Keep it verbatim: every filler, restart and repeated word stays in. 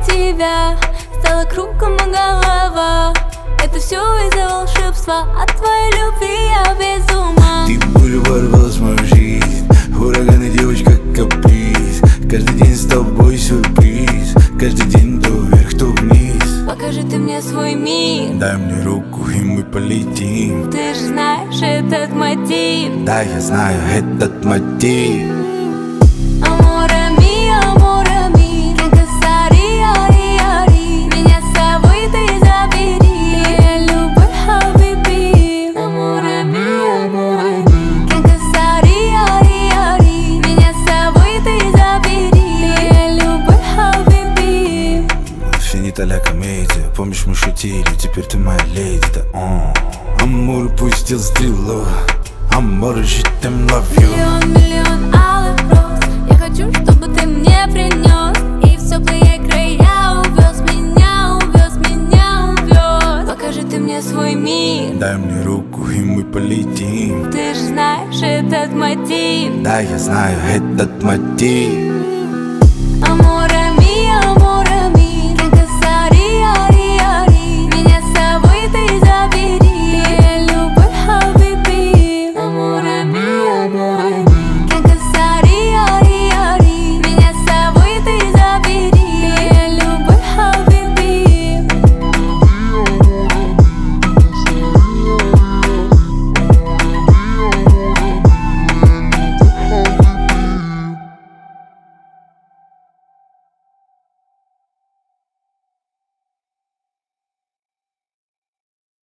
тебя стала кругом голова. Это все из-за волшебства, от твоей любви я без ума. Ты пулю ворвалась в мою жизнь, ураган и девочка каприз. Каждый день с тобой сюрприз, каждый день то вверх, то вниз. Покажи ты мне свой мир, дай мне руку и мы полетим. ты же знаешь этот мотив. Да, я знаю этот мотив. Аморе ми, аморе ми, кенкасари, ари, ари. Меня с собой ты забери, ты любовь, хабиби. Аморе ми, аморе ми, кенкасари, ари, ари. Меня с собой ты забери, ты любовь, хабиби. Финита ля комедия, помнишь мы шутили, теперь ты моя леди, да о. Амур пустил стрелу, амор, je t'aime, love you. Миллион, миллион алых роз, я хочу, чтобы ты мне принес и в теплые края увез меня, увез меня, увез. Покажи ты мне свой мир, дай мне руку и мы полетим. ты же знаешь этот мотив. Да, я знаю этот мотив.